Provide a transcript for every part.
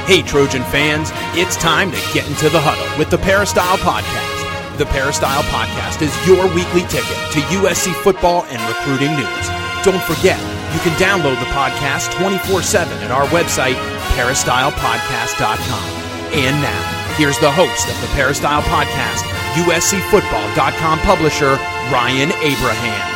Hey, Trojan fans, it's time to get into the huddle with the Peristyle Podcast. The Peristyle Podcast is your weekly ticket to USC football and recruiting news. Don't forget, you can download the podcast 24/7 at our website, peristylepodcast.com. And now, here's the host of the Peristyle Podcast, USCFootball.com publisher, Ryan Abraham.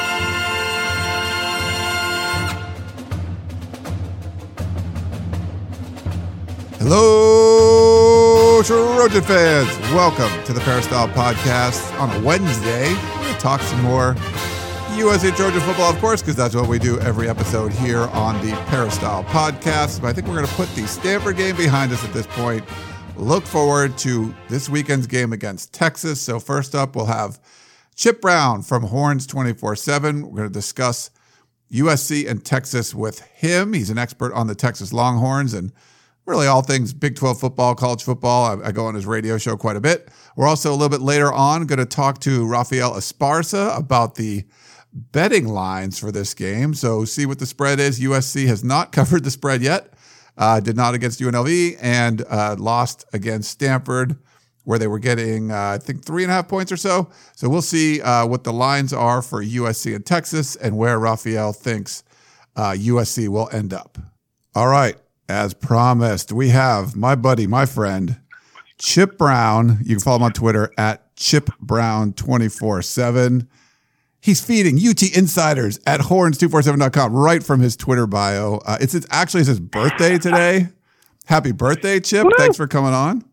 Hello, Trojan fans. Welcome to the Peristyle Podcast on a Wednesday. We're going to talk some more USA Trojan football, of course, because that's what we do every episode here on the Peristyle Podcast. But I think we're going to put the Stanford game behind us at this point. Look forward to this weekend's game against Texas. So first up, we'll have Chip Brown from Horns 24/7. We're going to discuss USC and Texas with him. He's an expert on the Texas Longhorns and really all things Big 12 football, college football. I go on his radio show quite a bit. We're also a little bit later on going to talk to Rafael Esparza about the betting lines for this game. So see what the spread is. USC has not covered the spread yet. Did not against UNLV and lost against Stanford where they were getting, I think, 3.5 points or so. So we'll see what the lines are for USC and Texas and where Rafael thinks USC will end up. All right. As promised, we have my buddy, my friend, Chip Brown. You can follow him on Twitter at ChipBrown247. He's feeding UT insiders at horns247.com right from his Twitter bio. It's his birthday today. Happy birthday, Chip. Woo! Thanks for coming on.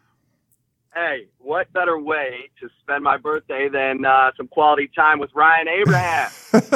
Hey, what better way to spend my birthday than some quality time with Ryan Abraham,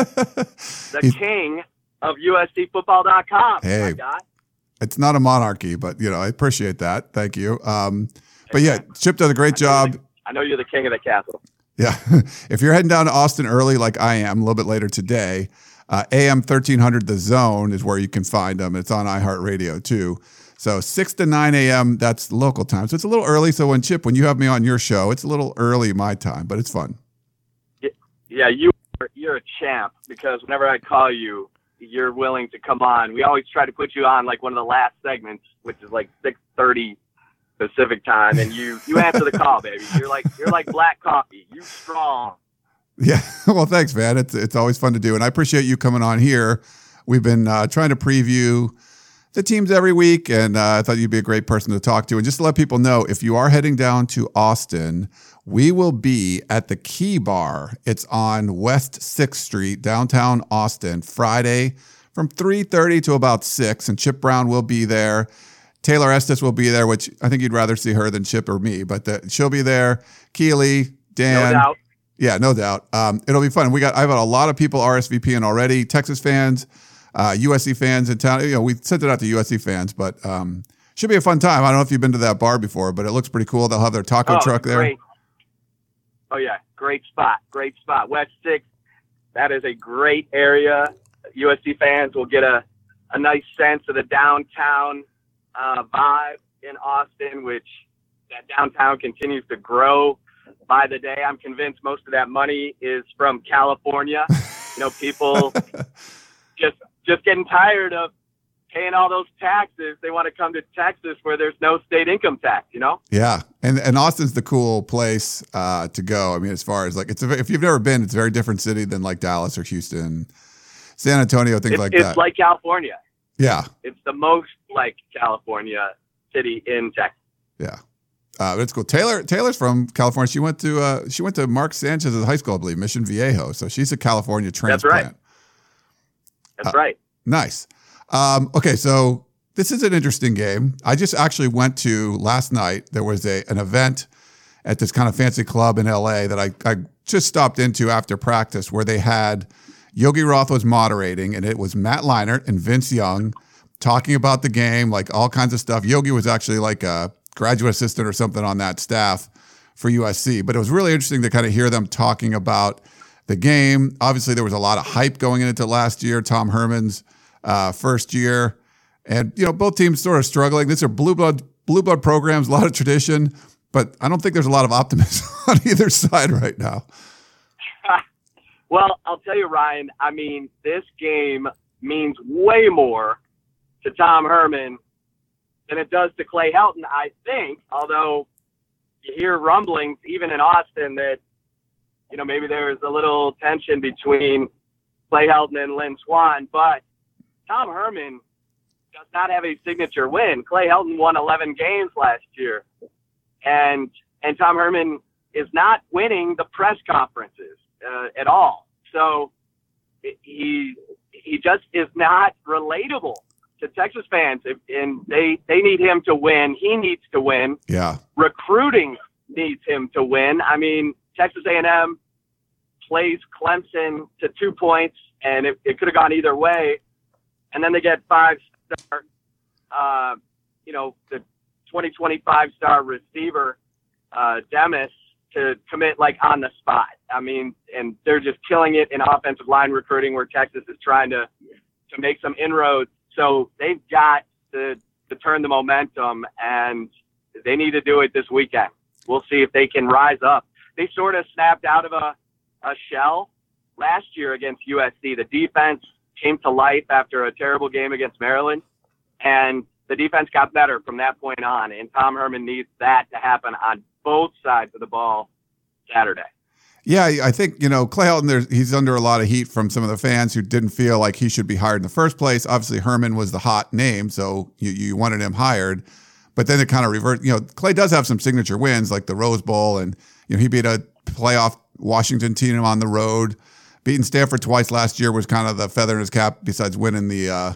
the king of USCFootball.com. Hey. My guy. It's not a monarchy, but, I appreciate that. Thank you. But, yeah, Chip does a great job. I know you're the king of the castle. Yeah. If you're heading down to Austin early like I am, a little bit later today, AM 1300 The Zone is where you can find them. It's on iHeartRadio, too. So 6 to 9 a.m., that's local time. So it's a little early. So when you have me on your show, it's a little early my time, but it's fun. Yeah, you're a champ because whenever I call you, you're willing to come on. We always try to put you on like one of the last segments, which is like 6:30 Pacific time, and you answer the call, baby. You're like black coffee. You strong. Yeah. Well, thanks, man. It's always fun to do, and I appreciate you coming on here. We've been trying to preview the teams every week, and I thought you'd be a great person to talk to. And just to let people know, if you are heading down to Austin, we will be at the Key Bar. It's on West 6th Street, downtown Austin, Friday from 3:30 to about 6. And Chip Brown will be there. Taylor Estes will be there, which I think you'd rather see her than Chip or me, but she'll be there. Keely, Dan. No doubt. Yeah, no doubt. It'll be fun. I've had a lot of people RSVPing already. Texas fans, USC fans in town. We sent it out to USC fans, but should be a fun time. I don't know if you've been to that bar before, but it looks pretty cool. They'll have their taco truck there. Great. Oh, yeah. Great spot. West 6th. That is a great area. USC fans will get a nice sense of the downtown vibe in Austin, which that downtown continues to grow by the day. I'm convinced most of that money is from California. People just getting tired of paying all those taxes. They want to come to Texas where there's no state income tax, Yeah. And Austin's the cool place to go. I mean, as far as if you've never been, it's a very different city than like Dallas or Houston, San Antonio, things like that. It's like California. Yeah. It's the most like California city in Texas. Yeah. It's cool. Taylor's from California. She went to Mark Sanchez's high school, I believe, Mission Viejo. So she's a California transplant. That's right. Nice. Okay, so this is an interesting game. I just actually went to last night. There was an event at this kind of fancy club in LA that I just stopped into after practice where they had Yogi Roth was moderating, and it was Matt Leinart and Vince Young talking about the game, like all kinds of stuff. Yogi was actually like a graduate assistant or something on that staff for USC, but it was really interesting to kind of hear them talking about the game. Obviously, there was a lot of hype going into last year, Tom Herman's first year. And, both teams sort of struggling. These are blue blood programs, a lot of tradition, but I don't think there's a lot of optimism on either side right now. Well, I'll tell you, Ryan, I mean, this game means way more to Tom Herman than it does to Clay Helton, I think, although you hear rumblings even in Austin that, maybe there's a little tension between Clay Helton and Lynn Swann, but Tom Herman does not have a signature win. Clay Helton won 11 games last year, and Tom Herman is not winning the press conferences at all. So he just is not relatable to Texas fans, and they need him to win. He needs to win. Yeah. Recruiting needs him to win. I mean, Texas A&M plays Clemson to 2 points, and it could have gone either way. And then they get five-star, the 2025-star receiver, Demis, to commit on the spot. I mean, and they're just killing it in offensive line recruiting where Texas is trying to make some inroads. So they've got to turn the momentum, and they need to do it this weekend. We'll see if they can rise up. They sort of snapped out of a shell last year against USC. The defense came to life after a terrible game against Maryland, and the defense got better from that point on, and Tom Herman needs that to happen on both sides of the ball Saturday. Yeah, I think, Clay Helton, he's under a lot of heat from some of the fans who didn't feel like he should be hired in the first place. Obviously, Herman was the hot name, so you wanted him hired. But then it kind of reversed. Clay does have some signature wins, like the Rose Bowl, and he beat a playoff Washington team on the road. Beating Stanford twice last year was kind of the feather in his cap, besides winning the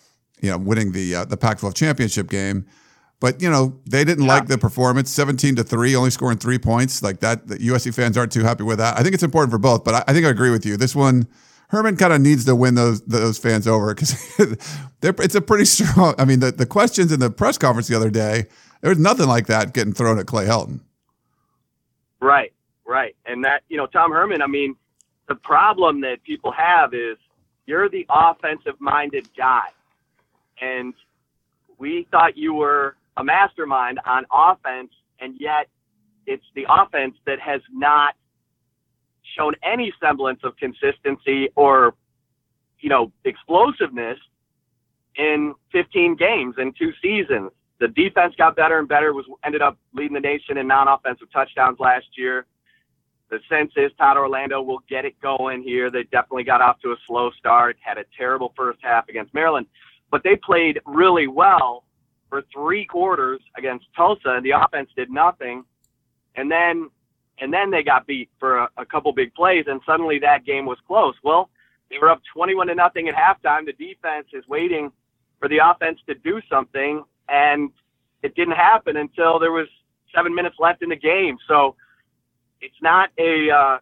Pac-12 championship game. But, they didn't like the performance, 17-3, only scoring 3 points like that. The USC fans aren't too happy with that. I think it's important for both, but I think I agree with you. This one, Herman kind of needs to win those fans over because it's a pretty strong. I mean, the questions in the press conference the other day, there was nothing like that getting thrown at Clay Helton. Right. And that, Tom Herman, I mean, the problem that people have is you're the offensive-minded guy, and we thought you were a mastermind on offense, and yet it's the offense that has not shown any semblance of consistency or, explosiveness in 15 games in 2 seasons. The defense got better and better, ended up leading the nation in non-offensive touchdowns last year. The sense is Todd Orlando will get it going here. They definitely got off to a slow start, had a terrible first half against Maryland, but they played really well for 3 quarters against Tulsa, and the offense did nothing. And then they got beat for a couple big plays, and suddenly that game was close. Well, they were up 21-0 at halftime. The defense is waiting for the offense to do something, and it didn't happen until there was 7 minutes left in the game. So it's not a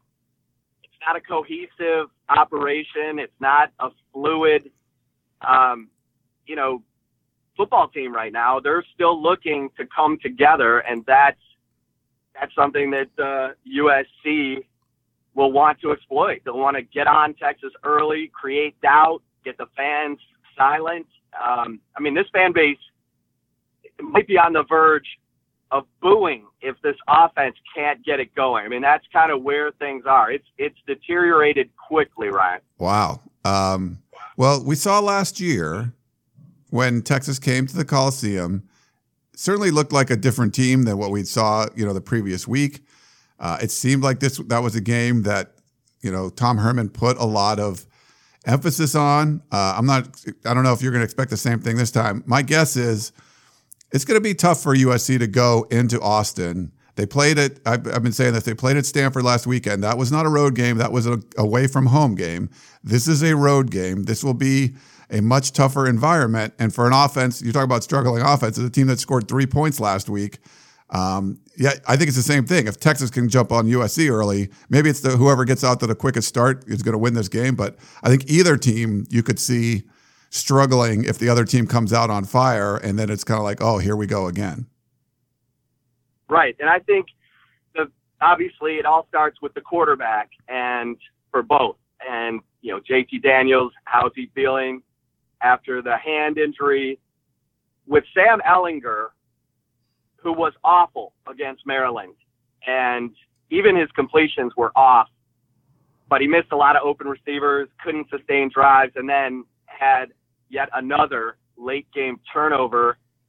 cohesive operation. It's not a fluid, football team right now. They're still looking to come together, and that's something that USC will want to exploit. They'll want to get on Texas early, create doubt, get the fans silent. This fan base might be on the verge of booing if this offense can't get it going. I mean, that's kind of where things are. It's deteriorated quickly, Ryan. Wow. Well, we saw last year when Texas came to the Coliseum, certainly looked like a different team than what we saw, the previous week. It seemed like that was a game that, Tom Herman put a lot of emphasis on. I don't know if you're going to expect the same thing this time. My guess is it's going to be tough for USC to go into Austin. They played it. I've been saying this. They played at Stanford last weekend. That was not a road game. That was an away from home game. This is a road game. This will be a much tougher environment. And for an offense, you talk about struggling offense, it's a team that scored 3 points last week. I think it's the same thing. If Texas can jump on USC early, maybe it's whoever gets out to the quickest start is going to win this game. But I think either team you could see struggling if the other team comes out on fire, and then it's kind of like, oh, here we go again. Right. And I think obviously it all starts with the quarterback, and for both. And, JT Daniels, how's he feeling after the hand injury? With Sam Ehlinger, who was awful against Maryland, and even his completions were off, but he missed a lot of open receivers, couldn't sustain drives, and then had yet another late game turnover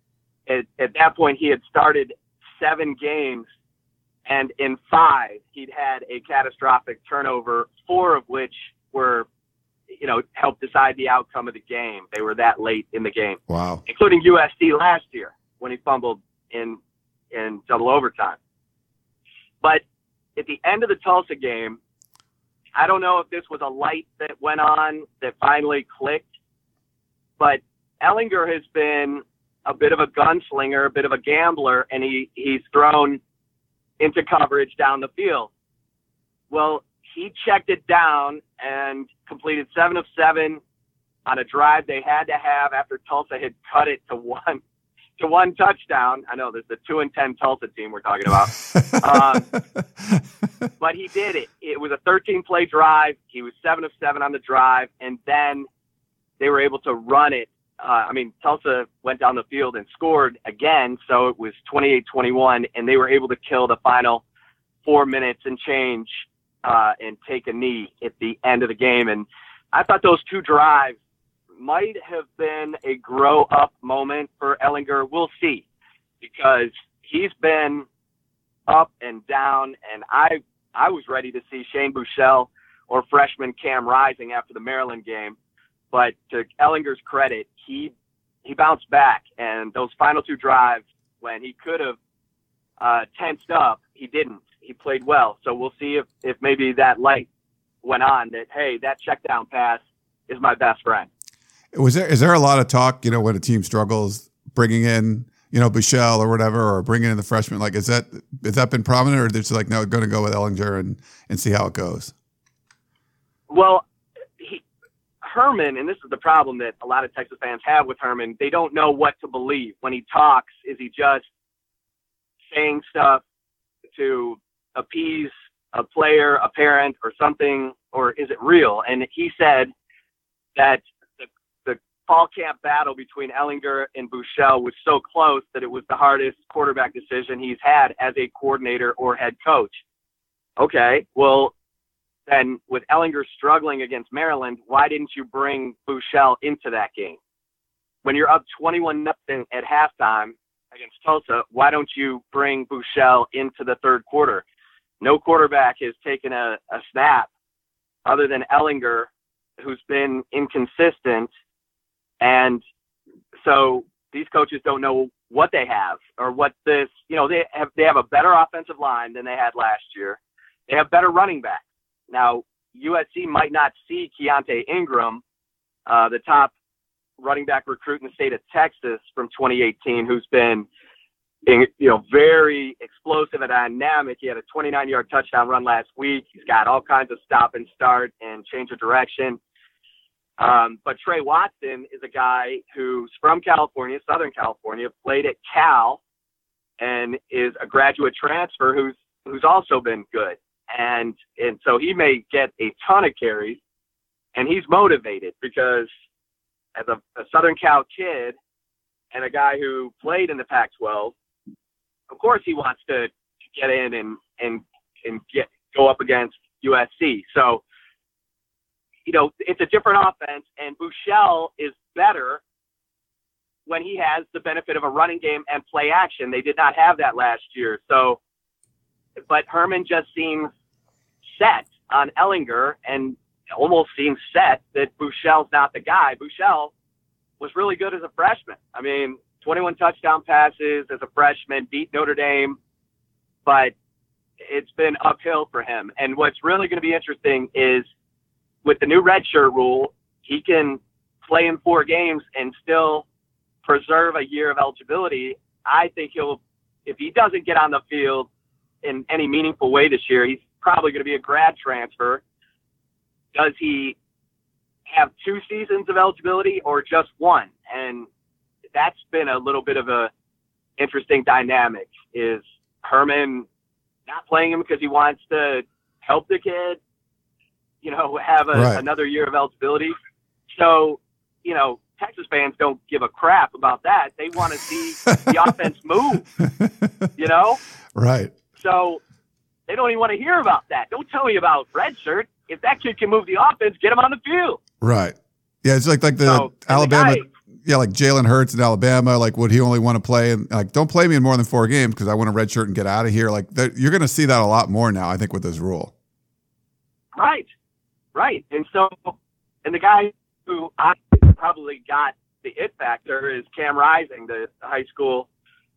at that point, he had started 7 games, and in 5, he'd had a catastrophic turnover, 4 of which were, helped decide the outcome of the game. They were that late in the game. Wow. Including USC last year when he fumbled in double overtime. But at the end of the Tulsa game, I don't know if this was a light that went on that finally clicked, but Ehlinger has been a bit of a gunslinger, a bit of a gambler, and he's thrown into coverage down the field. Well, he checked it down and completed 7 of 7 on a drive they had to have after Tulsa had cut it to one touchdown. I know there's the 2-10 Tulsa team we're talking about. But he did it. It was a 13-play drive. He was 7 of 7 on the drive, and then they were able to run it. Tulsa went down the field and scored again, so it was 28-21, and they were able to kill the final 4 minutes and change and take a knee at the end of the game. And I thought those 2 drives might have been a grow-up moment for Ehlinger. We'll see, because he's been up and down, and I was ready to see Shane Buechele or freshman Cam Rising after the Maryland game. But to Ehlinger's credit, he bounced back, and those final 2 drives, when he could have tensed up, he didn't. He played well. So we'll see if maybe that light went on that, hey, that check down pass is my best friend. Is there a lot of talk, when a team struggles, bringing in, Buechele or whatever, or bringing in the freshman? Like, has that been prominent, or is it like, no, going to go with Ehlinger and see how it goes? Well, Herman, and this is the problem that a lot of Texas fans have with Herman, they don't know what to believe. When he talks, is he just saying stuff to appease a player, a parent, or something, or is it real? And he said that the fall camp battle between Ehlinger and Buechele was so close that it was the hardest quarterback decision he's had as a coordinator or head coach. Okay, well, then with Ehlinger struggling against Maryland, why didn't you bring Buechele into that game? When you're up 21-0 at halftime against Tulsa, why don't you bring Buechele into the third quarter? No quarterback has taken a snap other than Ehlinger, who's been inconsistent. And so these coaches don't know what they have or what this, they have a better offensive line than they had last year. They have better running backs. Now, USC might not see Keontae Ingram, the top running back recruit in the state of Texas from 2018, who's been, very explosive and dynamic. He had a 29-yard touchdown run last week. He's got all kinds of stop and start and change of direction. But Trey Watson is a guy who's from California, Southern California, played at Cal, and is a graduate transfer who's also been good. And so he may get a ton of carries, and he's motivated because as a Southern Cal kid and a guy who played in the Pac-12, of course he wants to get in and go up against USC. So, it's a different offense, and Buechele is better when he has the benefit of a running game and play action. They did not have that last year. So, but Herman just seems set on Ehlinger and almost seems set that Buechele's not the guy. Buechele was really good as a freshman. 21 touchdown passes as a freshman, beat Notre Dame, but it's been uphill for him. And what's really going to be interesting is with the new redshirt rule, he can play in 4 games and still preserve a year of eligibility. I think if he doesn't get on the field in any meaningful way this year, he's probably going to be a grad transfer. Does he have 2 seasons of eligibility or just 1? And that's been a little bit of a interesting dynamic. Is Herman not playing him because he wants to help the kid, have another year of eligibility? So, Texas fans don't give a crap about that. They want to see the offense move, Right. So they don't even want to hear about that. Don't tell me about redshirt. If that kid can move the offense, get him on the field. Right. Yeah, it's like the Alabama. like Jalen Hurts in Alabama, like would he only want to play? And like, don't play me in more than 4 games because I want a red shirt and get out of here. Like you're going to see that a lot more now, I think, with this rule. Right. And so, and the guy who I probably got the it factor is Cam Rising, the high school.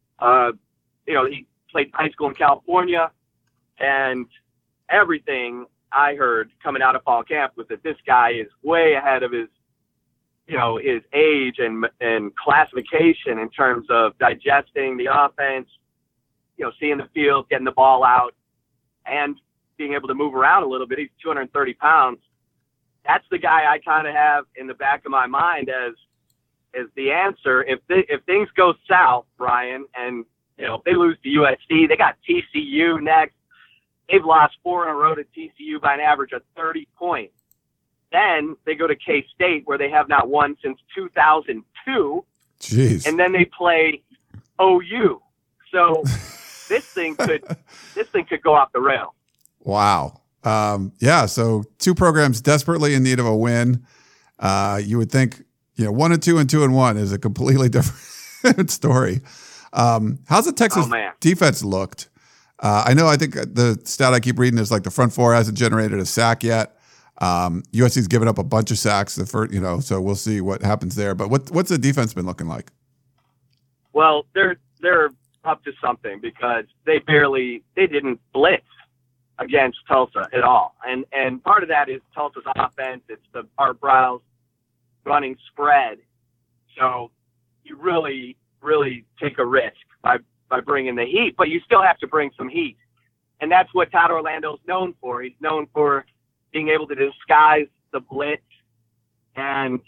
He played high school in California, and everything I heard coming out of fall camp was that this guy is way ahead of his age and classification in terms of digesting the offense, seeing the field, getting the ball out, and being able to move around a little bit. He's 230 pounds. That's the guy I kind of have in the back of my mind as the answer. If things go south, Brian, and if they lose to USC, they got TCU next. They've lost 4 in a row to TCU by an average of 30 points. Then they go to K-State, where they have not won since 2002. Jeez. And then they play OU. So this thing could go off the rail. Wow. So 2 programs desperately in need of a win. You would think, 1-2 and 2-1 is a completely different story. How's the Texas defense looked? I think the stat I keep reading is like the front 4 hasn't generated a sack yet. USC's given up a bunch of sacks so we'll see what happens there. But what's the defense been looking like? Well, they're up to something because they didn't blitz against Tulsa at all. And part of that is Tulsa's offense. It's the Art Briles running spread. So you really, really take a risk by bringing the heat, but you still have to bring some heat. And that's what Todd Orlando's known for. He's known for being able to disguise the blitz and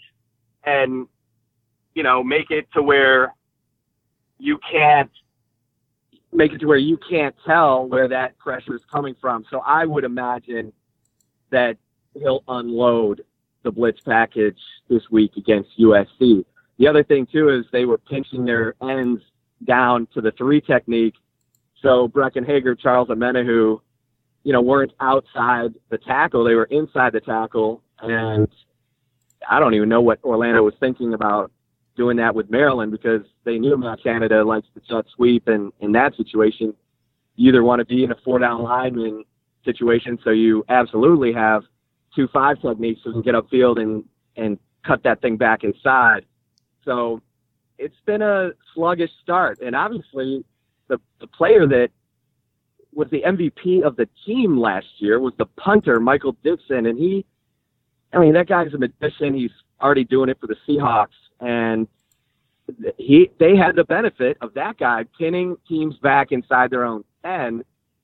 make it to where you can't tell where that pressure is coming from. So I would imagine that he'll unload the blitz package this week against USC. The other thing too is they were pinching their ends down to the 3 technique. So Brecken Hager, Charles Amenahu, weren't outside the tackle. They were inside the tackle. And I don't even know what Orlando was thinking about doing that with Maryland, because they knew about Canada likes the jet sweep. And in that situation, you either want to be in a 4-down lineman situation, so you absolutely have 2-5 techniques so you can get upfield and cut that thing back inside. So it's been a sluggish start. And obviously the player that was the MVP of the team last year was the punter, Michael Dixon. And that guy's a magician. He's already doing it for the Seahawks. And they had the benefit of that guy pinning teams back inside their own 10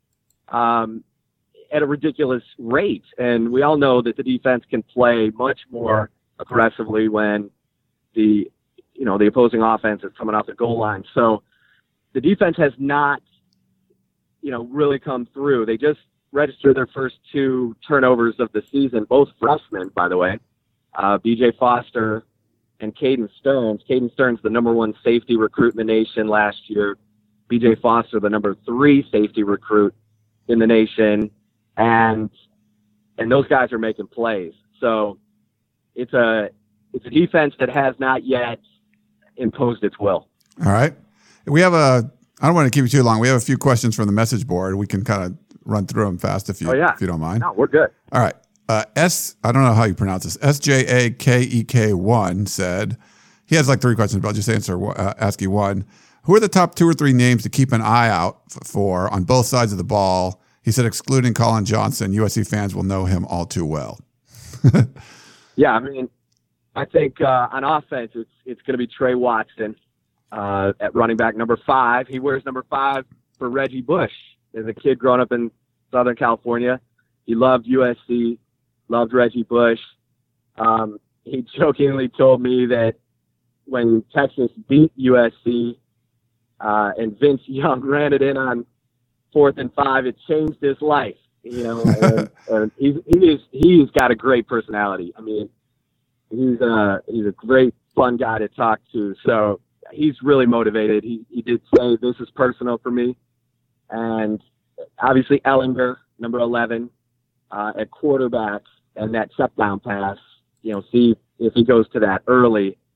at a ridiculous rate. And we all know that the defense can play much more aggressively when the opposing offense is coming off the goal line. So the defense has not, really come through. They just registered their first 2 turnovers of the season, both freshmen, by the way, B.J. Foster and Caden Stearns. Caden Stearns, the number 1 safety recruit in the nation last year. B.J. Foster, the number 3 safety recruit in the nation. And those guys are making plays. So it's a defense that has not yet imposed its will. All right. We have I don't want to keep you too long. We have a few questions from the message board. We can kind of run through them fast if you don't mind. No, we're good. All right. I don't know how you pronounce this. SJAKEK1 said, he has like 3 questions, but I'll just ask you one. Who are the top 2 or 3 names to keep an eye out for on both sides of the ball? He said, excluding Colin Johnson, USC fans will know him all too well. Yeah, I think on offense, it's going to be Trey Watson at running back number 5. He wears number 5 for Reggie Bush. As a kid growing up in Southern California, he loved USC, loved Reggie Bush. He jokingly told me that when Texas beat USC and Vince Young ran it in on 4th and 5, it changed his life. And he's got a great personality. He's a great, fun guy to talk to. So he's really motivated. He did say, this is personal for me. And obviously Ellinger, number 11, at quarterback, and that check down pass, see if he goes to that early.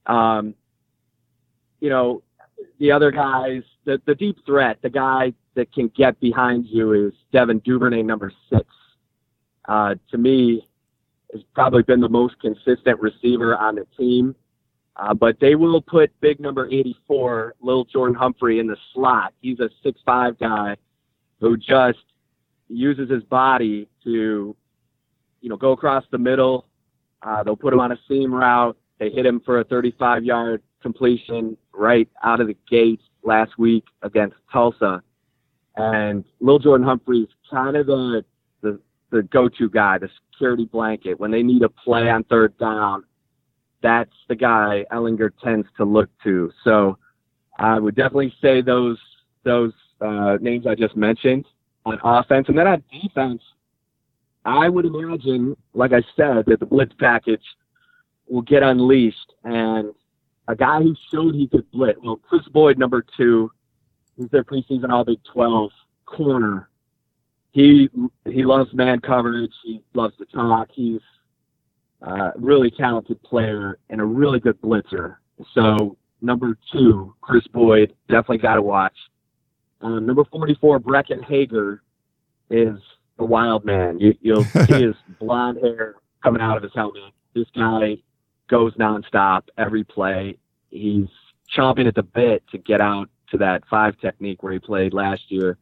The other guys, the deep threat, the guy that can get behind you is Devin Duvernay, number 6. To me, has probably been the most consistent receiver on the team. But they will put big number 84, Lil Jordan Humphrey, in the slot. He's a 6'5" guy who just uses his body to, go across the middle. They'll put him on a seam route. They hit him for a 35-yard completion right out of the gate last week against Tulsa. And Lil Jordan Humphrey's kind of the go-to guy, the security blanket. When they need a play on third down, that's the guy Ehlinger tends to look to. So I would definitely say those names I just mentioned on offense. And then on defense, I would imagine, like I said, that the blitz package will get unleashed. And a guy who showed he could blitz, Chris Boyd, number 2, who's their preseason All-Big 12 corner. He loves man coverage. He loves to talk. He's a really talented player and a really good blitzer. So number 2, Chris Boyd, definitely got to watch. Number 44, Brecken Hager, is a wild man. You'll see his blonde hair coming out of his helmet. This guy goes nonstop every play. He's chomping at the bit to get out to that 5 technique where he played last year.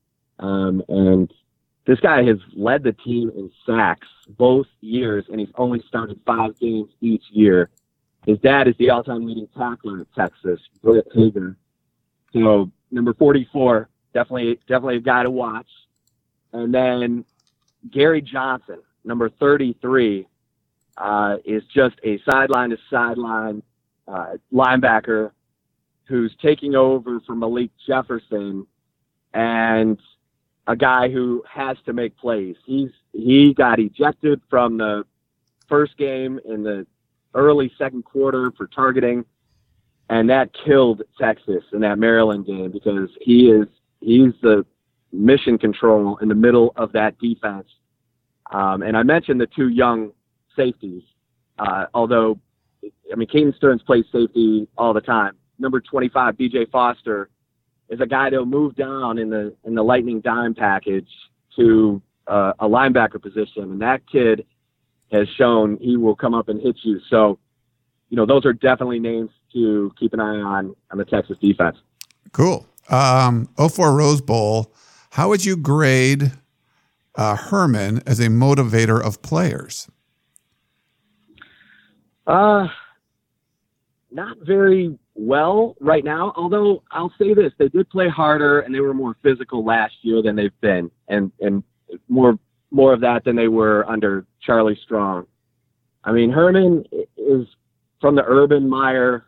And this guy has led the team in sacks both years, and he's only started 5 games each year. His dad is the all-time leading tackler at Texas, Brett Hager. So number 44, definitely a guy to watch. And then Gary Johnson, number 33, is just a sideline-to-sideline linebacker who's taking over for Malik Jefferson, and a guy who has to make plays. He got ejected from the first game in the early second quarter for targeting, and that killed Texas in that Maryland game because he's the mission control in the middle of that defense. And I mentioned the 2 young safeties, although, Caden Stearns plays safety all the time. Number 25, BJ Foster, is a guy that'll move down in the lightning dime package to a linebacker position, and that kid has shown he will come up and hit you. So, those are definitely names to keep an eye on the Texas defense. Cool. 04 Rose Bowl. How would you grade Herman as a motivator of players? Not very well right now, although I'll say this, they did play harder and they were more physical last year than they've been, and more of that than they were under Charlie Strong. Herman is from the Urban Meyer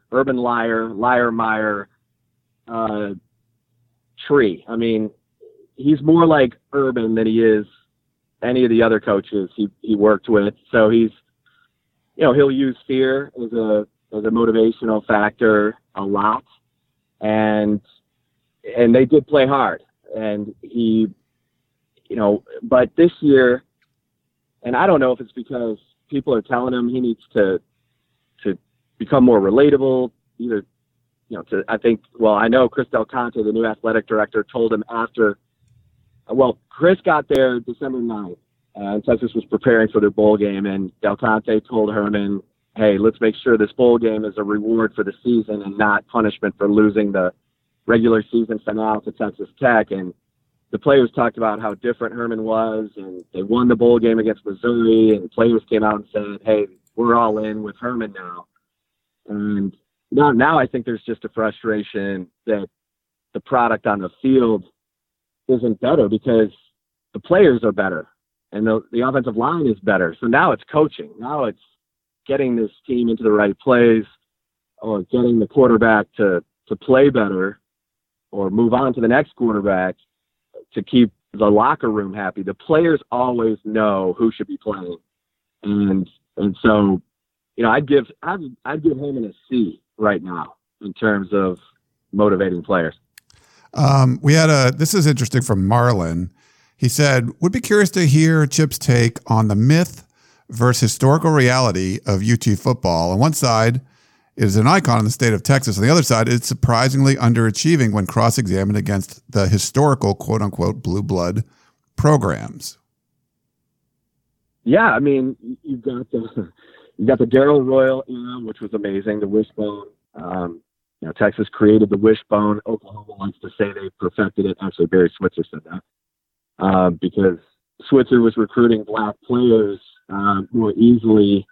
tree. He's more like Urban than he is any of the other coaches he worked with. So he'll use fear as a motivational factor a lot, and they did play hard, and but this year, and I don't know if it's because people are telling him he needs to become more relatable, either, I know Chris Del Conte, the new athletic director, told him after, Chris got there December 9th, and Texas was preparing for their bowl game, and Del Conte told Herman, hey, let's make sure this bowl game is a reward for the season and not punishment for losing the regular season finale to Texas Tech. And the players talked about how different Herman was, and they won the bowl game against Missouri, and players came out and said, hey, we're all in with Herman now. And now I think there's just a frustration that the product on the field isn't better because the players are better and the offensive line is better. So now it's coaching. Now it's getting this team into the right plays, or getting the quarterback to play better or move on to the next quarterback to keep the locker room happy. The players always know who should be playing. And so, I'd give Herman a C right now in terms of motivating players. This is interesting from Marlon. He said, would be curious to hear Chip's take on the myth versus historical reality of UT football. On one side, is an icon in the state of Texas. On the other side, it's surprisingly underachieving when cross-examined against the historical, quote-unquote, blue blood programs. Yeah, I mean, you've got the Darrell Royal era, which was amazing, the wishbone. Texas created the wishbone. Oklahoma likes to say they perfected it. Actually, Barry Switzer said that because Switzer was recruiting black players more easily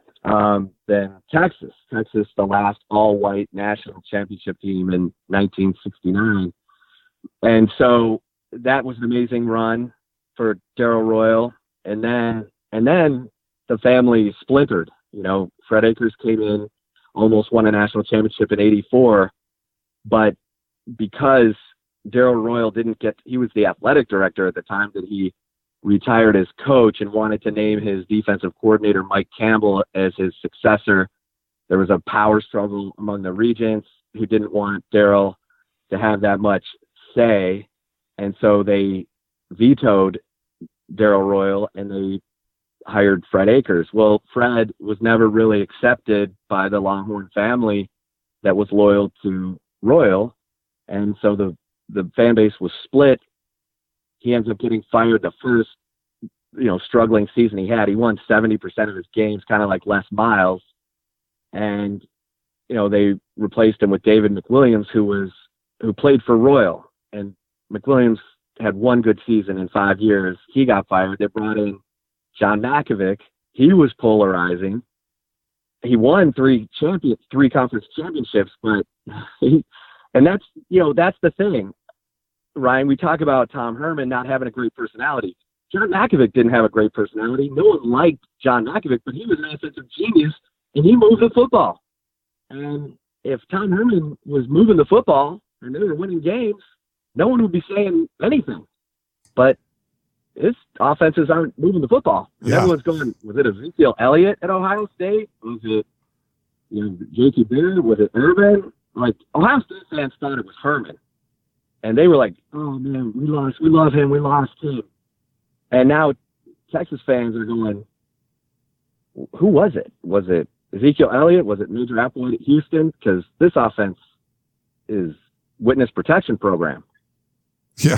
than Texas. Texas, the last all-white national championship team in 1969. And so that was an amazing run for Darrell Royal. And then the family splintered. Fred Akers came in, almost won a national championship in '84, but because Darrell Royal he was the athletic director at the time that he retired as coach and wanted to name his defensive coordinator, Mike Campbell, as his successor. There was a power struggle among the regents who didn't want Darrell to have that much say. And so they vetoed Darrell Royal and they hired Fred Akers. Well, Fred was never really accepted by the Longhorn family that was loyal to Royal. And so the fan base was split. He ends up getting fired the first, struggling season he had. He won 70% of his games, kind of like Les Miles. And, they replaced him with David McWilliams, who played for Royal. And McWilliams had one good season in 5 years. He got fired. They brought in John Mackovic. He was polarizing. He won three conference championships, but and that's the thing, Ryan. We talk about Tom Herman not having a great personality. John Mackovic didn't have a great personality. No one liked John Mackovic, but he was an offensive genius, and he moved the football. And if Tom Herman was moving the football and they were winning games, no one would be saying anything. But his offenses aren't moving the football. And everyone's going, was it Ezekiel Elliott at Ohio State? Was it J.T. Barrett? Was it Urban? Like, Ohio State fans thought it was Herman. And they were like, oh, man, we love him, we lost him. And now Texas fans are going, who was it? Was it Ezekiel Elliott? Was it Major Applewhite at Houston? Because this offense is witness protection program. Yeah.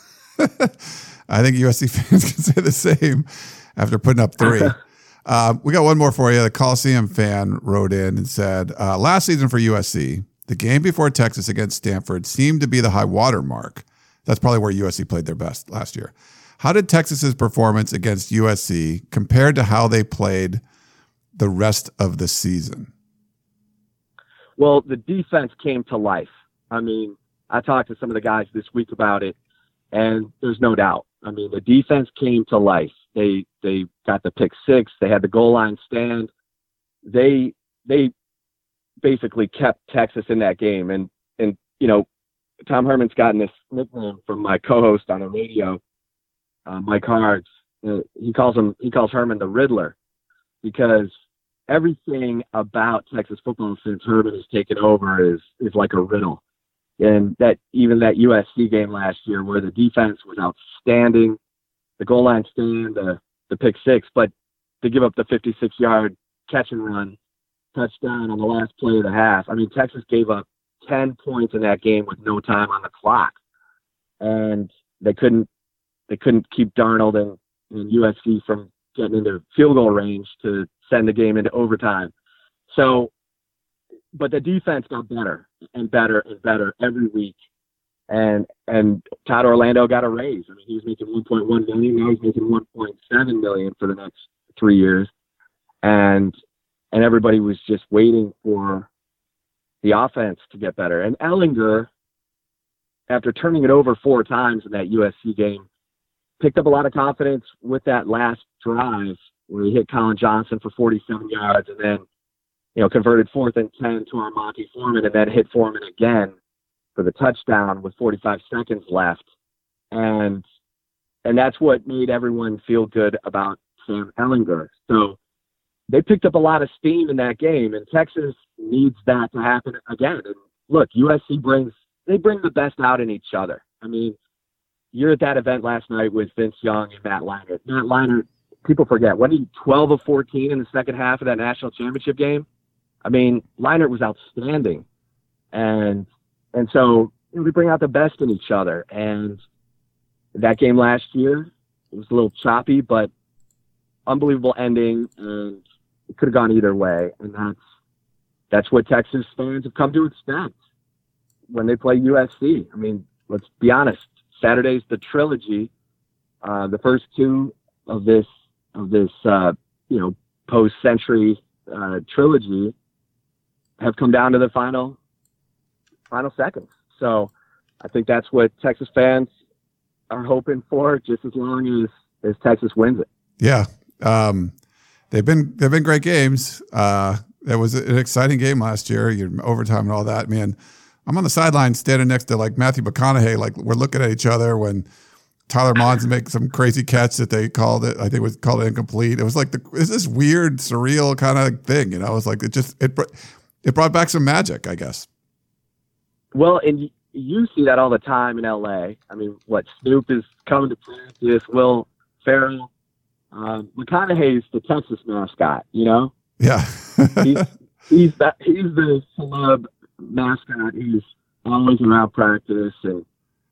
I think USC fans can say the same after putting up 3. We got one more for you. The Coliseum fan wrote in and said, last season for USC, the game before Texas against Stanford seemed to be the high water mark. That's probably where USC played their best last year. How did Texas's performance against USC compare to how they played the rest of the season? Well, the defense came to life. I mean, I talked to some of the guys this week about it, and there's no doubt. I mean, the defense came to life. They got the pick 6. They had the goal line stand. They basically kept Texas in that game. And Tom Herman's gotten this nickname from my co-host on the radio, Mike Hards. He calls Herman the Riddler, because everything about Texas football since Herman has taken over is like a riddle. And that USC game last year where the defense was outstanding, the goal line stand, the pick 6, but to give up the 56-yard catch and run touchdown on the last play of the half. I mean, Texas gave up 10 points in that game with no time on the clock. And they couldn't keep Darnold and USC from getting into field goal range to send the game into overtime. So, but the defense got better and better and better every week. And Todd Orlando got a raise. I mean, he was making $1.1 million. Now he's making $1.7 million for the next 3 years. And everybody was just waiting for the offense to get better. And Ehlinger, after turning it over 4 times in that USC game, picked up a lot of confidence with that last drive where he hit Colin Johnson for 47 yards and then, converted 4th and 10 to Armonte Foreman and then hit Foreman again for the touchdown with 45 seconds left. And that's what made everyone feel good about Sam Ehlinger. So they picked up a lot of steam in that game, and Texas needs that to happen again. And look, USC bring the best out in each other. I mean, you're at that event last night with Vince Young and Matt Leinart. Matt Leinart, people forget, when he 12 of 14 in the second half of that national championship game? I mean, Leinart was outstanding. And so we bring out the best in each other. And that game last year, it was a little choppy, but unbelievable ending, and it could have gone either way. And that's what Texas fans have come to expect when they play USC. I mean, let's be honest. Saturday's the trilogy. The first two of this post-century trilogy have come down to the final seconds. So I think that's what Texas fans are hoping for, just as long as Texas wins it. Yeah. They've been great games. It was an exciting game last year, overtime and all that. Man, I'm on the sideline standing next to like Matthew McConaughey. Like we're looking at each other when Tyler Mons makes some crazy catch that they called it. I think it was called incomplete. It was like it's this weird, surreal kind of thing. It was like it brought back some magic, I guess. Well, and you see that all the time in LA. I mean, Snoop is coming to practice, Will Ferrell. McConaughey's the Texas mascot, you know? Yeah. he's the celeb mascot. He's always around practice. And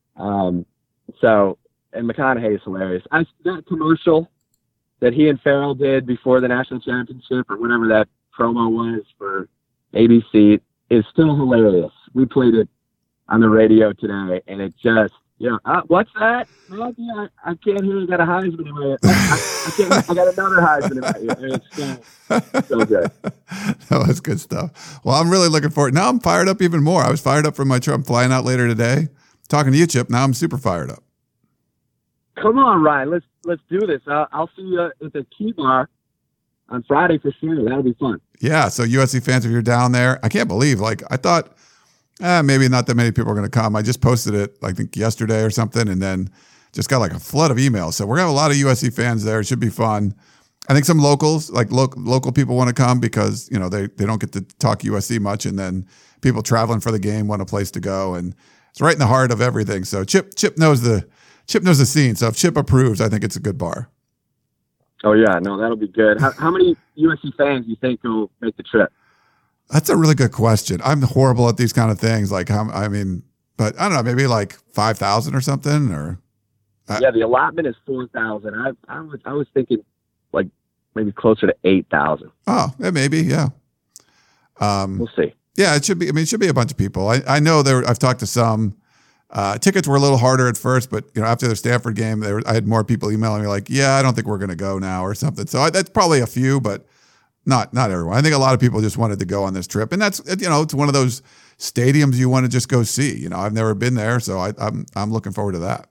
McConaughey is hilarious. That commercial that he and Ferrell did before the national championship or whatever that promo was for ABC is still hilarious. We played it on the radio today, and it just, what's that? I can't hear. I got a Heisman in my ear. I got another Heisman in my ear. It's so good. That was good stuff. Well, I'm really looking forward. Now I'm fired up even more. I was fired up from my trip. I'm flying out later today. Talking to you, Chip. Now I'm super fired up. Come on, Ryan. Let's do this. I'll see you at the Key Bar on Friday for sure. That'll be fun. Yeah. So USC fans, if you're down there, I can't believe. I thought maybe not that many people are going to come. I just posted it, I think yesterday or something, and then just got like a flood of emails. So we're gonna have a lot of USC fans there. It should be fun. I think some locals, like local people, want to come because they don't get to talk USC much, and then people traveling for the game want a place to go, and it's right in the heart of everything. So Chip knows the scene. So if Chip approves, I think it's a good bar. Oh yeah, no, that'll be good. How many USC fans do you think will make the trip? That's a really good question. I'm horrible at these kind of things. But I don't know, maybe like 5,000 or something, or. Yeah, the allotment is 4,000. I was thinking like maybe closer to 8,000. Oh, maybe, yeah. We'll see. Yeah, it should be. It should be a bunch of people. I know I've talked to some. Tickets were a little harder at first, but after the Stanford game, I had more people emailing me like, "Yeah, I don't think we're going to go now" or something. So that's probably a few, but not everyone. I think a lot of people just wanted to go on this trip, and that's it's one of those stadiums you want to just go see. I've never been there, so I'm looking forward to that.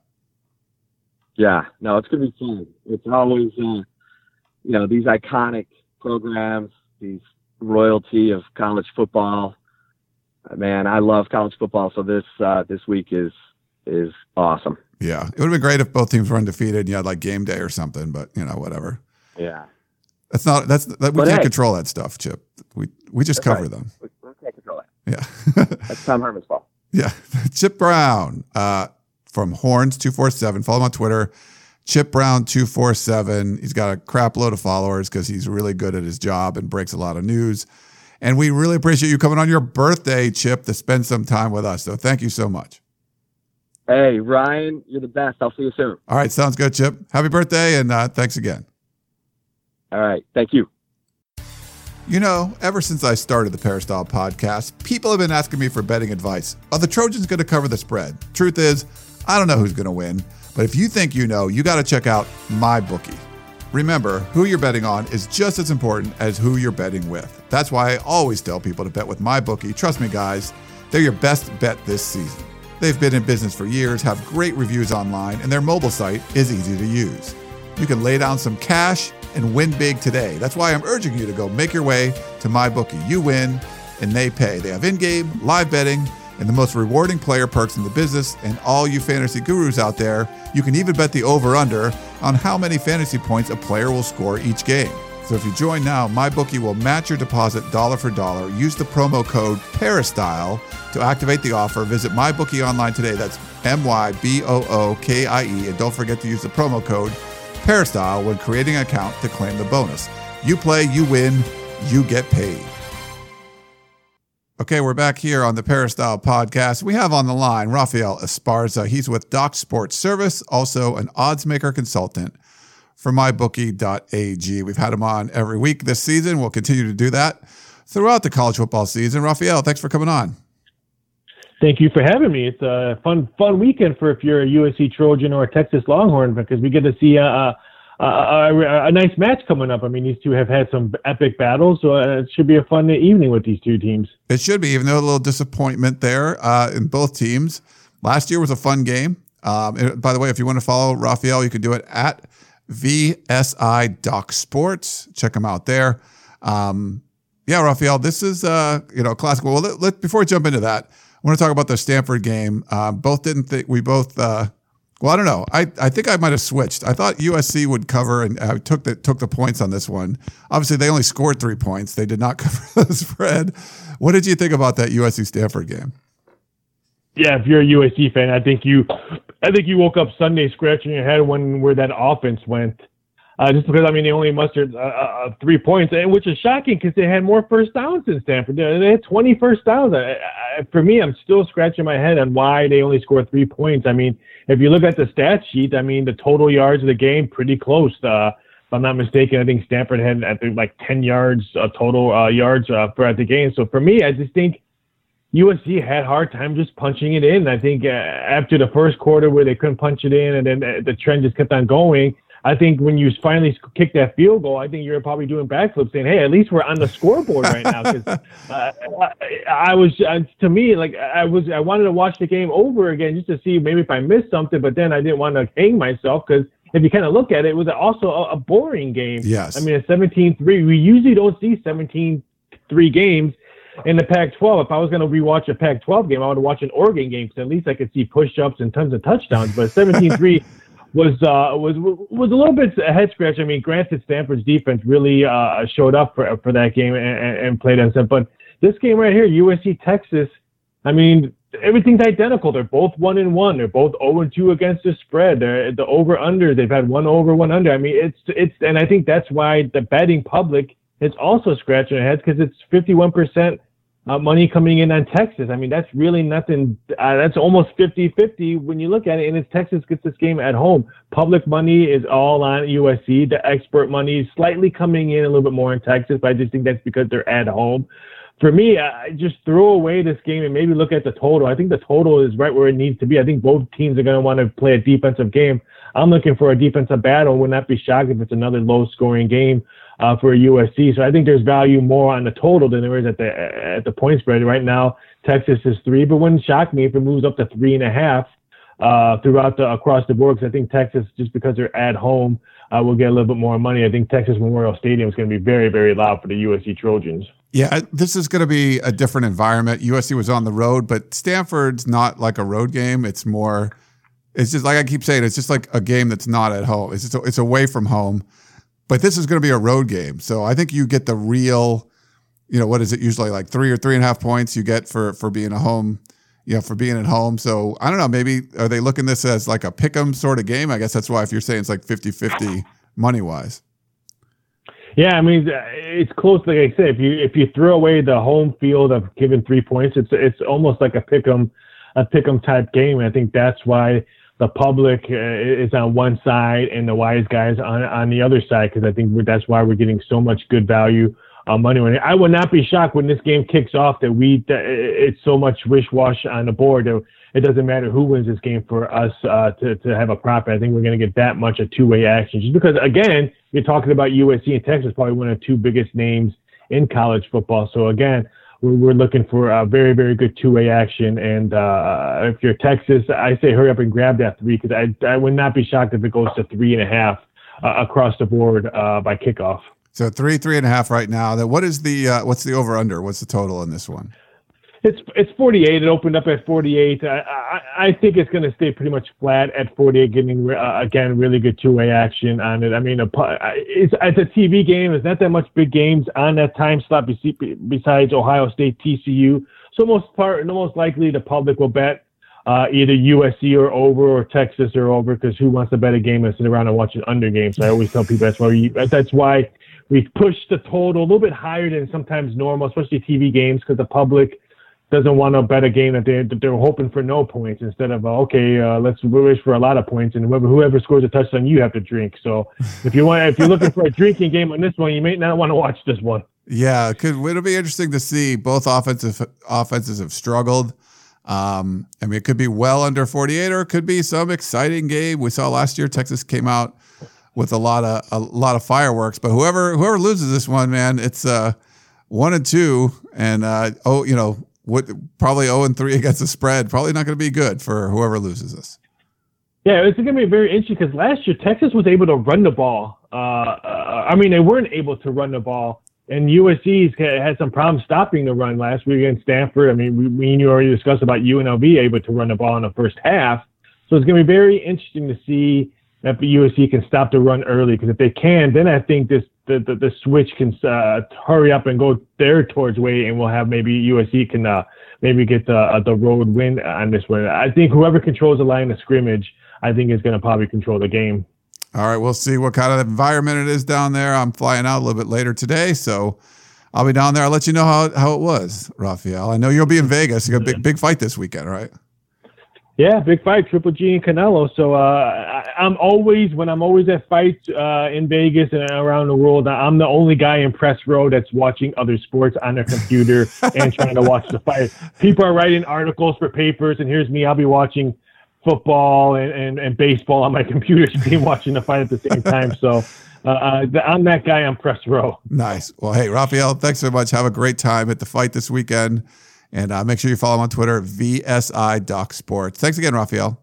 Yeah, no, it's going to be fun. It's always these iconic programs, these royalty of college football. Man, I love college football, so this week is awesome. Yeah, it would have been great if both teams were undefeated and you had like game day or something, but whatever. Yeah, we can't control that stuff, Chip. We just cover them. We can't control it. Yeah, that's Tom Herman's fault. Yeah, Chip Brown from Horns 247. Follow him on Twitter, Chip Brown 247. He's got a crap load of followers because he's really good at his job and breaks a lot of news. And we really appreciate you coming on your birthday, Chip, to spend some time with us. So thank you so much. Hey, Ryan, you're the best. I'll see you soon. All right, sounds good, Chip. Happy birthday, and thanks again. All right, thank you. Ever since I started the Peristyle podcast, people have been asking me for betting advice. Are the Trojans going to cover the spread? Truth is, I don't know who's going to win, but if you think you got to check out MyBookie. Remember, who you're betting on is just as important as who you're betting with. That's why I always tell people to bet with MyBookie. Trust me, guys, they're your best bet this season. They've been in business for years, have great reviews online, and their mobile site is easy to use. You can lay down some cash and win big today. That's why I'm urging you to go make your way to MyBookie. You win, and they pay. They have in-game, live betting, and the most rewarding player perks in the business. And all you fantasy gurus out there, you can even bet the over-under on how many fantasy points a player will score each game. So if you join now, MyBookie will match your deposit dollar for dollar. Use the promo code Peristyle to activate the offer. Visit MyBookie online today. That's MyBookie. And don't forget to use the promo code Peristyle when creating an account to claim the bonus. You play, you win, you get paid. Okay, we're back here on the Peristyle Podcast. We have on the line Rafael Esparza. He's with Doc Sports Service, also an oddsmaker consultant for MyBookie.ag. We've had him on every week this season. We'll continue to do that throughout the college football season. Rafael, thanks for coming on. Thank you for having me. It's a fun weekend for if you're a USC Trojan or a Texas Longhorn, because we get to see a nice match coming up. I mean, these two have had some epic battles, so it should be a fun evening with these two teams. It should be, even though a little disappointment there in both teams. Last year was a fun game. By the way, if you want to follow Rafael, you can do it at VSI Doc Sports. Check him out there. Yeah, Rafael, this is classic. Well, before we jump into that, I want to talk about the Stanford game. Both didn't think we both. Well, I don't know. I think I might have switched. I thought USC would cover, and I took the points on this one. Obviously, they only scored 3 points. They did not cover the spread. What did you think about that USC Stanford game? Yeah, if you're a USC fan, I think you woke up Sunday scratching your head where that offense went. Just because, I mean, they only mustered 3 points, which is shocking because they had more first downs than Stanford. They had 20 first downs. For me, I'm still scratching my head on why they only scored 3 points. I mean, if you look at the stat sheet, I mean, the total yards of the game, pretty close. If I'm not mistaken, I think Stanford had, I think, like 10 yards total yards throughout the game. So for me, I just think USC had a hard time just punching it in. I think after the first quarter where they couldn't punch it in and then the trend just kept on going, I think when you finally kick that field goal, I think you're probably doing backflips saying, hey, at least we're on the scoreboard right now. Because I wanted to watch the game over again just to see maybe if I missed something, but then I didn't want to hang myself because if you kind of look at it, it was also a boring game. Yes. I mean, a 17-3. We usually don't see 17-3 games in the Pac-12. If I was going to rewatch a Pac-12 game, I would watch an Oregon game because at least I could see push-ups and tons of touchdowns. But 17-3 was a little bit a head scratch. I mean, granted, Stanford's defense really showed up for that game and played on set. But this game right here, USC Texas, I mean, everything's identical. They're both 1-1. They're both 0-2 against the spread. They're the over/under. They've had 1 over, 1 under. I mean, it's and I think that's why the betting public is also scratching their heads because it's 51%. Money coming in on Texas. I mean, that's really nothing. That's almost 50-50 when you look at it. And it's Texas gets this game at home. Public money is all on USC. The expert money is slightly coming in a little bit more in Texas, but I just think that's because they're at home. For me, I just throw away this game and maybe look at the total. I think the total is right where it needs to be. I think both teams are going to want to play a defensive game. I'm looking for a defensive battle. Would not be shocked if it's another low-scoring game for USC. So I think there's value more on the total than there is at the point spread. Right now, Texas is 3, but wouldn't shock me if it moves up to 3.5 across the board. Because I think Texas, just because they're at home, will get a little bit more money. I think Texas Memorial Stadium is going to be very, very loud for the USC Trojans. Yeah, this is going to be a different environment. USC was on the road, but Stanford's not like a road game. It's just like I keep saying, it's just like a game that's not at home. It's away from home. But this is going to be a road game. So I think you get the real, what is it usually like 3 or 3.5 points you get for being a home, for being at home. So I don't know, maybe are they looking this as like a pick'em sort of game? I guess that's why if you're saying it's like 50-50 money-wise. Yeah, I mean, it's close. Like I said, if you throw away the home field of giving 3 points, it's almost like a pick'em type game. And I think that's why the public is on one side and the wise guys on the other side, because I think that's why we're getting so much good value on money. I would not be shocked when this game kicks off that it's so much wish-wash on the board. It doesn't matter who wins this game for us to have a profit. I think we're going to get that much a two-way action. Just because, again, you're talking about USC and Texas, probably one of the two biggest names in college football. So, again, we're looking for a very, very good two-way action. And if you're Texas, I say hurry up and grab that 3 because I would not be shocked if it goes to 3.5 across the board by kickoff. So 3.5 right now. What is what's the over/under? What's the total in this one? It's 48. It opened up at 48. I think it's going to stay pretty much flat at 48, getting, again, really good two-way action on it. I mean, it's a TV game. There's not that much big games on that time slot besides Ohio State, TCU. So most likely the public will bet either USC or over or Texas or over, because who wants to bet a game and sit around and watch an under game? So I always tell people that's why we push the total a little bit higher than sometimes normal, especially TV games, because the public doesn't want to bet a game that they're hoping for no points instead of let's wish for a lot of points, and whoever scores a touchdown, you have to drink. So if you're looking for a drinking game on this one, you may not want to watch this one. Yeah, it'll be interesting to see. Both offenses have struggled. I mean, it could be well under 48, or it could be some exciting game. We saw last year Texas came out with a lot of fireworks, but whoever loses this one, man, it's 1-2, and probably 0-3 against the spread. Probably not going to be good for whoever loses this. Yeah, it's going to be very interesting because last year Texas was able to run the ball. They weren't able to run the ball, and USC had some problems stopping the run last week against Stanford. I mean, we already discussed about UNLV able to run the ball in the first half. So it's going to be very interesting to see if USC can stop the run early, because if they can, then I think the switch can hurry up and go there towards way, and we'll have maybe USC can maybe get the road win on this one. I think whoever controls the line of scrimmage, I think is going to probably control the game. All right, we'll see what kind of environment it is down there. I'm flying out a little bit later today, so I'll be down there. I'll let you know how it was, Raphael. I know you'll be in Vegas. You got a big fight this weekend, right? Yeah, big fight, Triple G and Canelo. So I'm always at fights in Vegas and around the world, I'm the only guy in press row that's watching other sports on their computer and trying to watch the fight. People are writing articles for papers, and here's me. I'll be watching football and baseball on my computer screen, watching the fight at the same time. So I'm that guy on press row. Nice. Well, hey, Raphael, thanks so much. Have a great time at the fight this weekend. And make sure you follow him on Twitter, VSI.Sports. Thanks again, Raphael.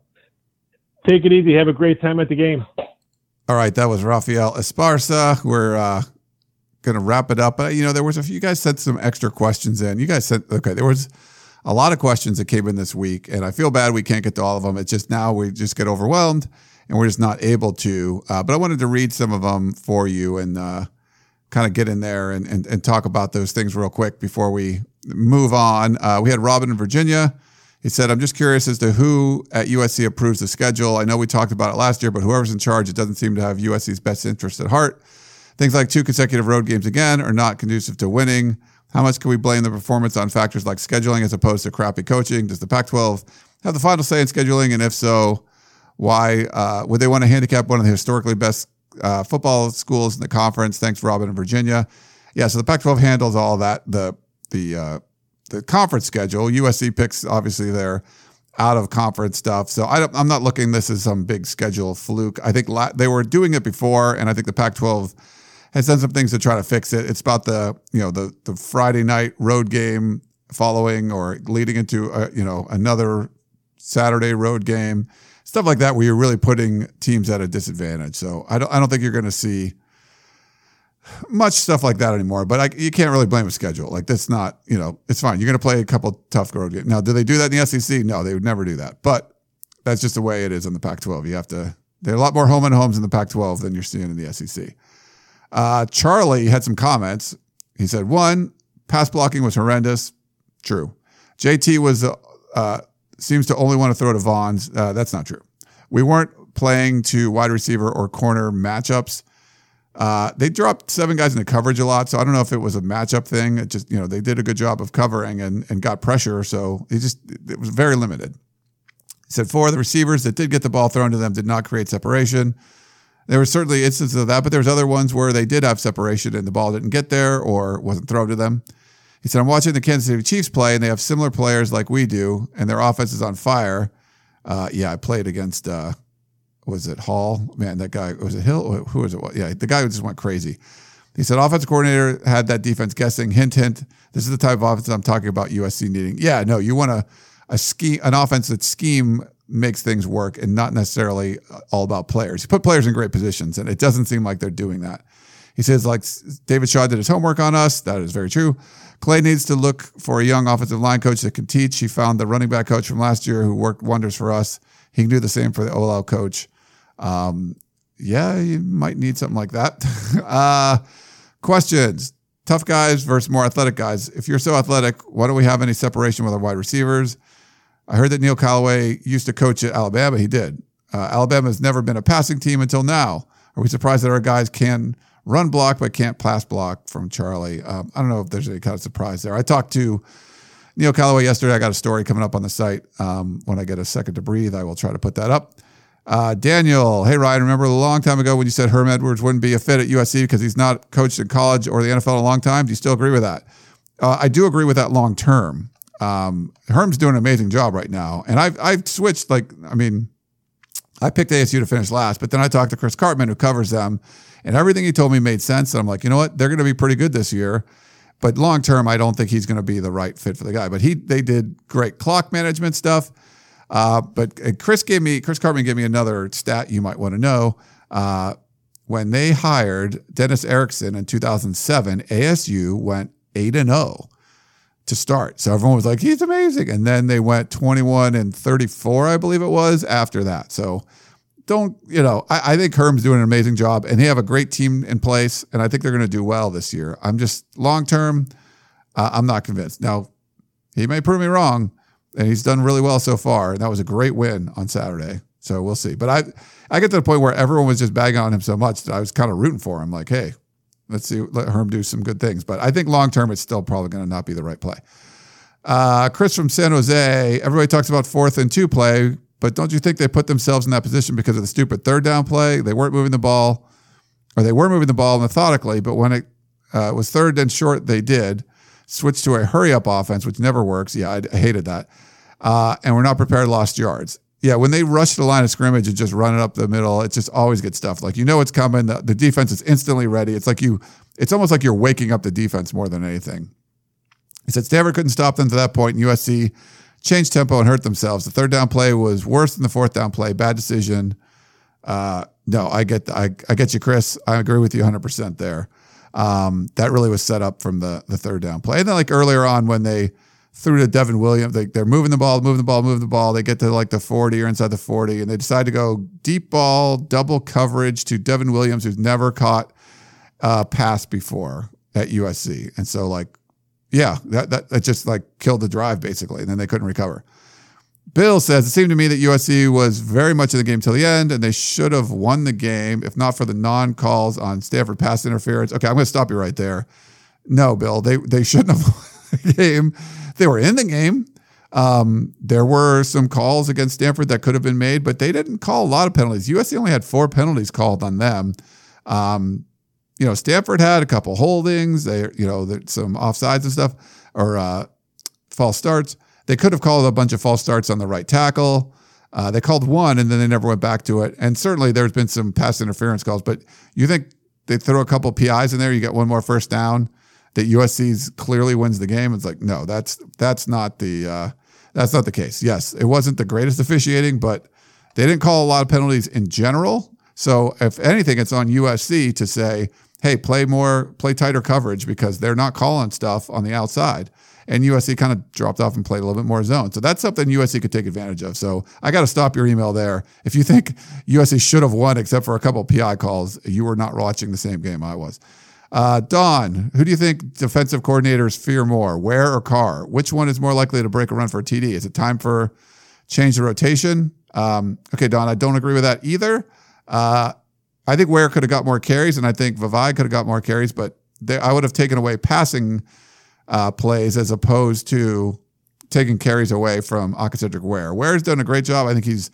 Take it easy. Have a great time at the game. All right, that was Raphael Esparza. We're going to wrap it up. But, there was you guys sent some extra questions in. There was a lot of questions that came in this week, and I feel bad we can't get to all of them. It's just now we just get overwhelmed, and we're just not able to. But I wanted to read some of them for you and kind of get in there and talk about those things real quick before we move on. We had Robin in Virginia. He said, I'm just curious as to who at USC approves the schedule. I know we talked about it last year, but whoever's in charge, it doesn't seem to have USC's best interest at heart. Things like 2 consecutive road games again are not conducive to winning. How much can we blame the performance on factors like scheduling as opposed to crappy coaching? Does the Pac-12 have the final say in scheduling? And if so, why would they want to handicap one of the historically best football schools in the conference? Thanks, Robin in Virginia. Yeah, so the Pac-12 handles all that. The conference schedule. USC picks obviously their out of conference stuff. So I'm not looking this as some big schedule fluke. I think they were doing it before, and I think the Pac-12 has done some things to try to fix it. It's about the Friday night road game following or leading into another Saturday road game, stuff like that, where you're really putting teams at a disadvantage. So I don't think you're going to see much stuff like that anymore, but you can't really blame a schedule. Like that's not, it's fine. You're going to play a couple tough road games. Now, do they do that in the SEC? No, they would never do that, but that's just the way it is in the Pac-12. There are a lot more home and homes in the Pac-12 than you're seeing in the SEC. Charlie had some comments. He said, 1, pass blocking was horrendous. True. JT seems to only want to throw to Vaughns. That's not true. We weren't playing to wide receiver or corner matchups. They dropped 7 guys into coverage a lot, so I don't know if it was a matchup thing. It just, they did a good job of covering and got pressure, so it was very limited. He said 4 of the receivers that did get the ball thrown to them did not create separation. There were certainly instances of that, but there was other ones where they did have separation and the ball didn't get there or wasn't thrown to them. He said, I'm watching the Kansas City Chiefs play, and they have similar players like we do, and their offense is on fire. I played against was it Hall? Man, that guy, was it Hill? Who was it? Yeah, the guy who just went crazy. He said, offensive coordinator had that defense guessing. Hint, hint. This is the type of offense I'm talking about USC needing. Yeah, no, you want an offense that scheme makes things work and not necessarily all about players. You put players in great positions, and it doesn't seem like they're doing that. He says, like David Shaw did his homework on us. That is very true. Clay needs to look for a young offensive line coach that can teach. He found the running back coach from last year who worked wonders for us. He can do the same for the OL coach. You might need something like that. Questions. Tough guys versus more athletic guys. If you're so athletic, why don't we have any separation with our wide receivers? I heard that Neil Callaway used to coach at Alabama. He did. Alabama has never been a passing team until now. Are we surprised that our guys can run block but can't pass block? From Charlie. I don't know if there's any kind of surprise there. I talked to Neil Callaway yesterday, I got a story coming up on the site. When I get a second to breathe, I will try to put that up. Daniel, hey, Ryan, remember a long time ago when you said Herm Edwards wouldn't be a fit at USC because he's not coached in college or the NFL in a long time? Do you still agree with that? I do agree with that long term. Herm's doing an amazing job right now. And I've switched, I picked ASU to finish last, but then I talked to Chris Cartman, who covers them, and everything he told me made sense. And I'm like, you know what? They're going to be pretty good this year. But long term, I don't think he's going to be the right fit for the guy. But they did great clock management stuff. But Chris Cartman gave me another stat you might want to know. When they hired Dennis Erickson in 2007, ASU went 8-0 to start. So everyone was like, he's amazing. And then they went 21-34, I believe it was, after that. So I think Herm's doing an amazing job, and they have a great team in place, and I think they're going to do well this year. I'm just long-term, I'm not convinced. Now, he may prove me wrong, and he's done really well so far. And that was a great win on Saturday. So we'll see. But I get to the point where everyone was just bagging on him so much that I was kind of rooting for him. Like, hey, let Herm do some good things. But I think long-term, it's still probably going to not be the right play. Chris from San Jose, everybody talks about 4th and 2 play, but don't you think they put themselves in that position because of the stupid 3rd down play? They weren't moving the ball, or they were moving the ball methodically, but when it was 3rd and short, they did switch to a hurry-up offense, which never works. Yeah, I hated that. And we're not prepared, lost yards. Yeah, when they rush the line of scrimmage and just run it up the middle, it just always gets stuffed. Like, it's coming. The defense is instantly ready. It's almost like you're waking up the defense more than anything. He said Stanford couldn't stop them to that point, and USC changed tempo and hurt themselves. The 3rd down play was worse than the 4th down play. Bad decision. No, I get you, Chris. I agree with you 100% there. That really was set up from the 3rd down play. And then earlier on when they threw to Devin Williams, they're moving the ball. They get to the 40 or inside the 40, and they decide to go deep ball, double coverage to Devin Williams, who's never caught a pass before at USC. And so that just killed the drive basically, and then they couldn't recover. Bill says, it seemed to me that USC was very much in the game till the end, and they should have won the game if not for the non-calls on Stanford pass interference. Okay, I'm going to stop you right there. No, Bill, they shouldn't have won the game. They were in the game. There were some calls against Stanford that could have been made, but they didn't call a lot of penalties. USC only had 4 penalties called on them. Stanford had a couple holdings. Some offsides and stuff, or false starts. They could have called a bunch of false starts on the right tackle. They called one, and then they never went back to it. And certainly there's been some pass interference calls, but you think they throw a couple PIs in there, you get one more first down, that USC's clearly wins the game? It's like, no, that's not the case. Yes, it wasn't the greatest officiating, but they didn't call a lot of penalties in general. So if anything, it's on USC to say, hey, play tighter coverage, because they're not calling stuff on the outside. And USC kind of dropped off and played a little bit more zone. So that's something USC could take advantage of. So I got to stop your email there. If you think USC should have won except for a couple of PI calls, you were not watching the same game I was. Don, who do you think defensive coordinators fear more, Ware or Carr? Which one is more likely to break a run for a TD? Is it time for change the rotation? Okay, Don, I don't agree with that either. I think Ware could have got more carries, and I think Vavae could have got more carries, but I would have taken away passing plays as opposed to taking carries away from Akacedric Ware. Ware's done a great job. I think he's,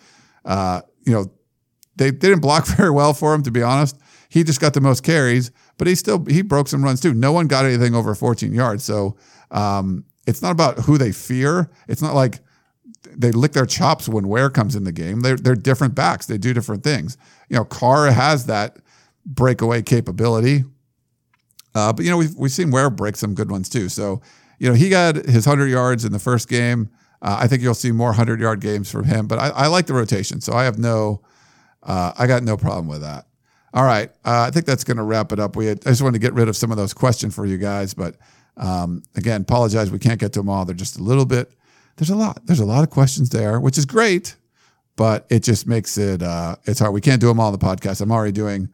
they didn't block very well for him, to be honest. He just got the most carries, but he broke some runs too. No one got anything over 14 yards. So it's not about who they fear. It's not like they lick their chops when Ware comes in the game. They're different backs. They do different things. Carr has that breakaway capability. But we've seen Ware break some good ones too. So, he got his 100 yards in the first game. I think you'll see more 100-yard games from him, but I like the rotation. So I got no problem with that. All right. I think that's going to wrap it up. I just wanted to get rid of some of those questions for you guys, but again, apologize. We can't get to them all. They're just a little bit, there's a lot of questions there, which is great, but it just makes it, it's hard. We can't do them all on the podcast. I'm already doing,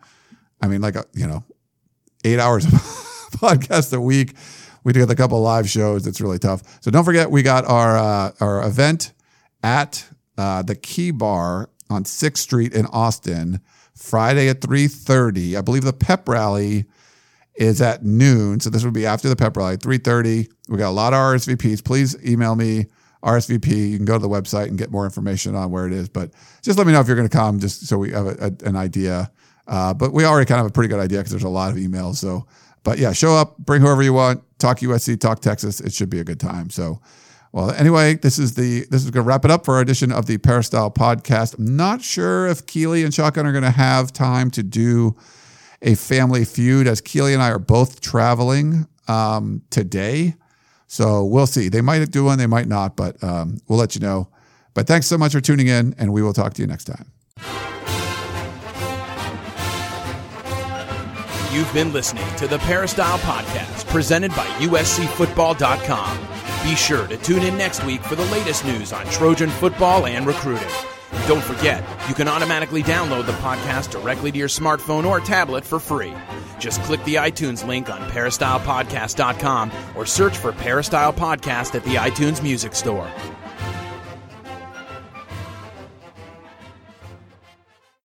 8 hours of podcast a week. We did a couple of live shows. It's really tough. So don't forget, we got our event at the Key Bar on 6th Street in Austin, Friday at 3:30. I believe the pep rally is at noon. So this would be after the pep rally, 3:30. We got a lot of RSVPs. Please email me RSVP. You can go to the website and get more information on where it is. But just let me know if you're going to come, just so we have an idea. But we already kind of have a pretty good idea because there's a lot of emails. So, but yeah, show up, bring whoever you want, talk USC, talk Texas. It should be a good time. So, well, anyway, this is going to wrap it up for our edition of the Peristyle podcast. I'm not sure if Keely and Shotgun are going to have time to do a family feud, as Keely and I are both traveling today. So we'll see. They might do one, they might not, but we'll let you know. But thanks so much for tuning in, and we will talk to you next time. You've been listening to the Peristyle Podcast, presented by USCFootball.com. Be sure to tune in next week for the latest news on Trojan football and recruiting. And don't forget, you can automatically download the podcast directly to your smartphone or tablet for free. Just click the iTunes link on peristylepodcast.com or search for Peristyle Podcast at the iTunes Music Store.